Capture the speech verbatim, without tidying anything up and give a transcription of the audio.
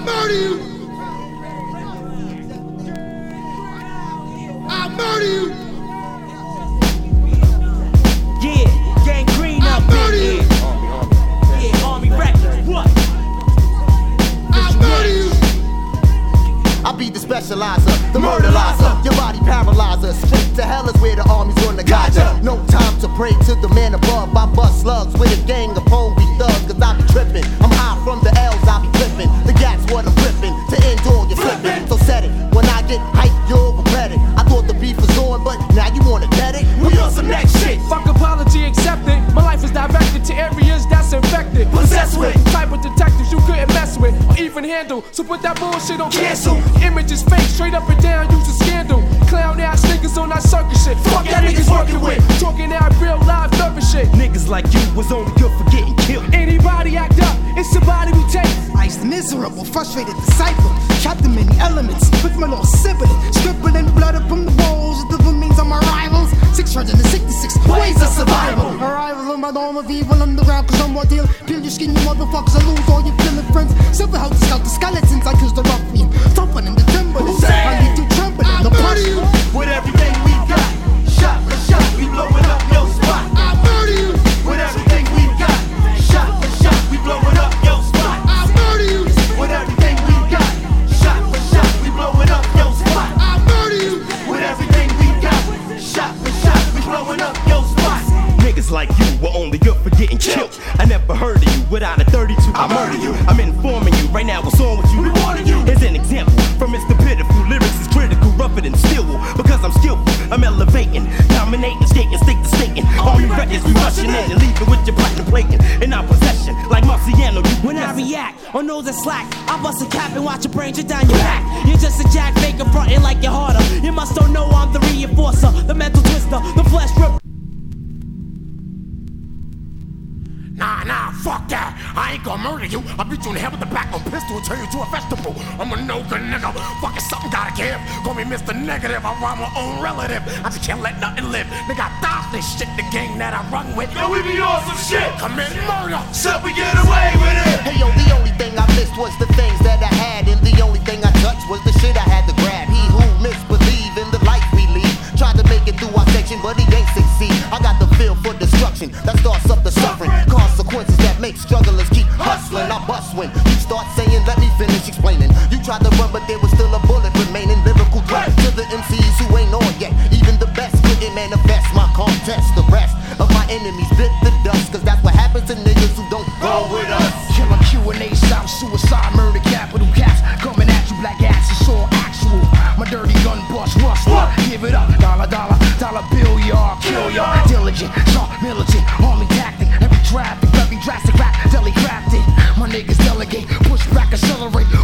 murder you. I murder you. Yeah, Gang Green up in here. Yeah, Army Records, what? I murder you. I be the specializer, the murderizer, your body paralyzer. Straight to hell is where the army's gonna guide ya. No time to pray to the man above. I bust slugs with a gang of hungry thugs, cause I be trippin'. I'm high from the L's, I be clippin'. The gat's what I'm flippin', to end all your flippin'. So set it, when I get hyped, you'll regret it. I thought the beef was on, but now you wanna bet it? We on some next shit. Fuck apology accepted. My life is directed to areas that's infected. Possessed with type of detectives you couldn't mess with or even handle. So put that bullshit on cancel. Image is fake, straight up and down, use a scandal. Clown ass niggas on that circus shit. Fuck that niggas working with. Talking out real live thugger shit. Niggas like you was only good for getting killed. Anybody act up, it's somebody we take. Life's miserable, frustrated disciple. Trapped in many elements with my little sibling. Scribbling blood up from the walls of the remains of my rivals. six hundred sixty-six ways of survival. Arrival of my dome of evil underground, cause I'm more deal. Peel your skin, you motherfuckers, I lose all your killing friends. Silver help scout the skeletons, I use the rough me. Thumping in the timberlands, I leave you trembling in the plush. With everything we got, shot for shot, we blowing up your spot. I murder you. With everything we got, shot for shot, we blowing up your spot. I murder you. With everything we got, shot for shot, we blowing up your spot. I murder you. With everything we got, shot for shot, we blowing up your spot. Niggas like you were only good for getting killed. I never heard of you without a thirty-two. I murder you. I'm informing you right now. What's on with you? We warning you. Here's an example from Mister Pitiful. Lyrics is critical, rougher than steel. Because I'm skillful, I'm elevating, dominating, skating, stick to stating. Army records, we rushing in and leaving with your platinum plating in our possession, like Marciano. When I react on those that slack, I bust a cap and watch your brain drip down your back. You're just a jack faker frontin' like you're harder. You must don't know I'm the reinforcer, the mental twister, the flesh rip. Nah, nah, fuck that. I ain't gonna murder you. I'll beat you in the head with the back on pistol and turn you to a vegetable. I'm a no good nigga. Fucking something gotta give. Call me Mister Negative. I rhyme my own relative. I just can't let nothing live. Nigga, I thought this shit, the gang that I run with. Yo, we be on some shit. Commit murder. So we get away with it. Hey yo, the only thing I missed was the things that I had, and the only thing I touched was the shit I had to grab. He who misbelieve in the life we lead tried to make it through our section, but he ain't succeed. I got the feel for destruction that starts up the suffering. Consequences that make strugglers keep hustling. I bust when you start saying, let me finish explaining. You tried to run, but there was still a bullet remaining. Lyrical threat to the M Cs who ain't on yet. Even the best couldn't manifest my contest. The rest of my enemies bit the dust, cause that's what happens to niggas who don't go with us. Killer Q and A style, suicide, murder, capital cats coming at you, black ass, it's all actual. My dirty gun bust, rust, what? Give it up, dollar, dollar, dollar bill, y'all, kill y'all. Diligent, sharp, militant, army tactic, every traffic, very drastic rap, deli crafted. My niggas delegate, push back, accelerate,